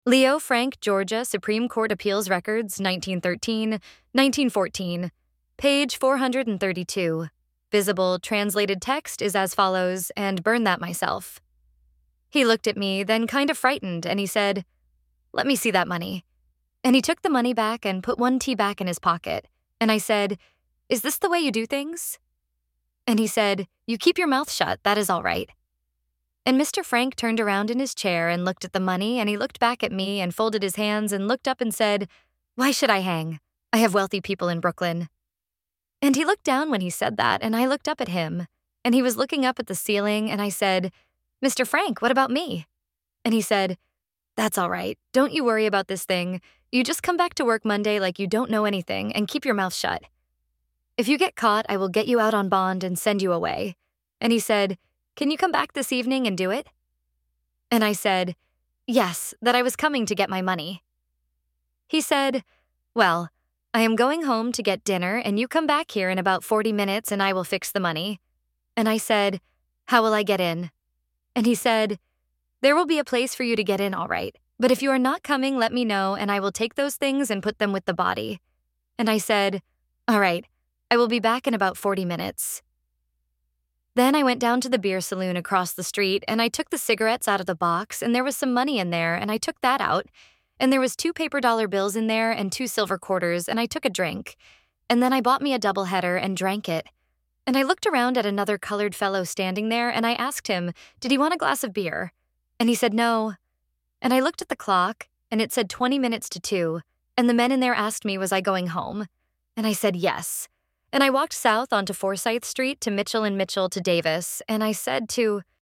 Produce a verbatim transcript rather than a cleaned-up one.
Leo Frank, Georgia, Supreme Court Appeals Records, nineteen thirteen, nineteen fourteen, page four hundred thirty-two. Visible translated text is as follows, and burn that myself. He looked at me, then kind of frightened, and he said, "Let me see that money." And he took the money back and put one T back in his pocket. And I said, "Is this the way you do things?" And he said, "You keep your mouth shut, that is all right." And Mister Frank turned around in his chair and looked at the money, and he looked back at me and folded his hands and looked up and said, "Why should I hang? I have wealthy people in Brooklyn." And he looked down when he said that, and I looked up at him. And he was looking up at the ceiling, and I said, "Mister Frank, what about me?" And he said, "That's all right. Don't you worry about this thing. You just come back to work Monday like you don't know anything and keep your mouth shut. If you get caught, I will get you out on bond and send you away." And he said, "Can you come back this evening and do it?" And I said, "Yes, that I was coming to get my money." He said, "Well, I am going home to get dinner, and you come back here in about forty minutes and I will fix the money." And I said, "How will I get in?" And he said, "There will be a place for you to get in all right, but if you are not coming, let me know, and I will take those things and put them with the body." And I said, "All right, I will be back in about forty minutes." Then I went down to the beer saloon across the street, and I took the cigarettes out of the box, and there was some money in there, and I took that out, and there was two paper dollar bills in there and two silver quarters, and I took a drink. And then I bought me a doubleheader and drank it. And I looked around at another colored fellow standing there, and I asked him, did he want a glass of beer? And he said no. And I looked at the clock, and it said twenty minutes to two, and the men in there asked me, was I going home? And I said yes. And I walked south onto Forsyth Street to Mitchell and Mitchell to Davis, and I said to